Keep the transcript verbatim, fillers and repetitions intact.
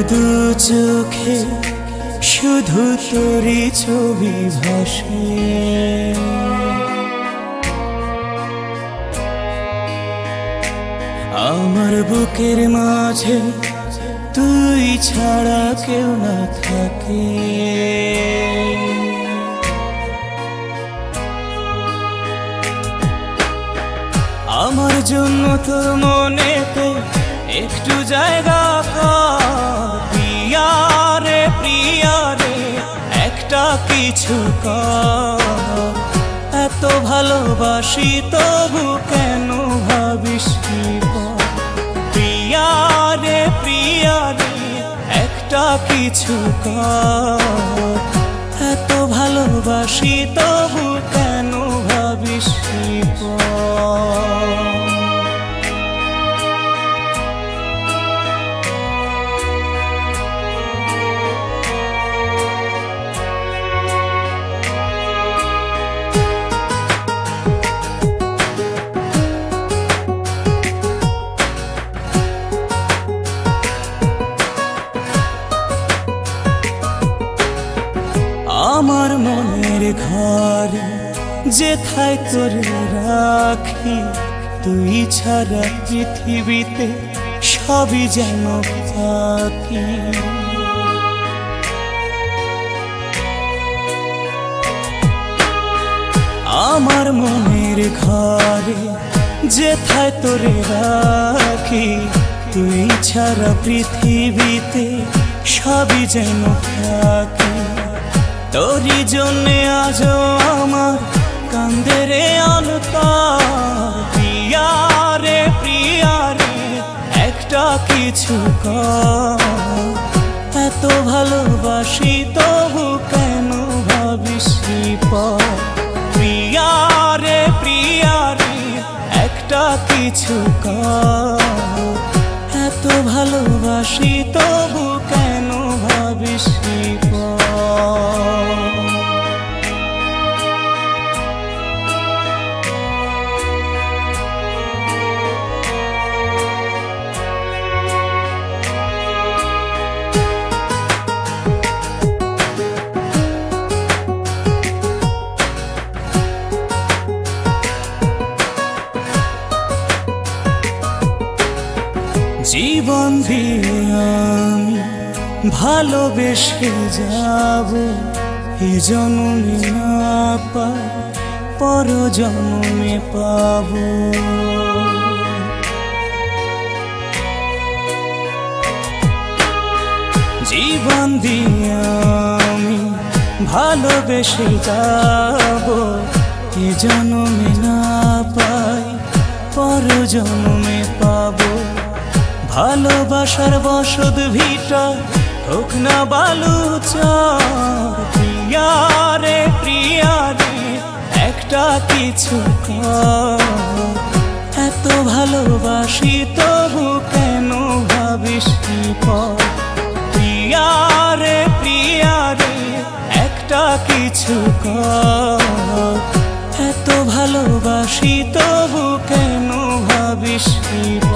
দু চোখে শুধু তোরই ছবি ভাসে, আমার বুকের মাঝে তুই ছাড়া কেউ না থাকে। আমার জন্য তোর মনেতে একটু জায়গা কর, প্রিয়া রে প্রিয়া রে একটা কিছু কর। এত ভালোবাসি তবু কেন ভাবিস প্রিয়া রে প্রিয়া রে একটা কিছু কর। এত ভালোবাসি তবু কেন ভাবিস আমার মনের ঘরে যেথায় তোরে রাখি, তুই ছাড়া পৃথিবীতে সবই যেন ফাঁকি। আমার মনের ঘরে যেথায় তোরে রাখি, তুই ছাড়া পৃথিবীতে সবই যেন ফাঁকি। তোরই জন্যে আজও আমার কান্দে রে অন্তর, প্রিয়া রে প্রিয়া রে একটা কিছু কর। এত ভালোবাসি তবু কেন ভাবিস পর, প্রিয়া রে প্রিয়া রে একটা কিছু কর। এত ভালোবাসি তবু কেন ভাবিস পর। জীবন দিয়ে আমি ভালোবেসে যাব, এ জন্মে না পাই পর জন্মে পাব। জীবন দিয়ে আমি ভালোবেসে যাব, এ জন্মে না পাই পর জন্মে পাব। ভালোবাসার বসত ভিটা হোক না বালুচর, প্রিয়া রে প্রিয়া রে একটা কিছু কর। এত ভালোবাসি তবু কেন ভাবিস পর, প্রিয়া রে প্রিয়া রে একটা কিছু কর। এত ভালোবাসি তবু কেন ভাবিস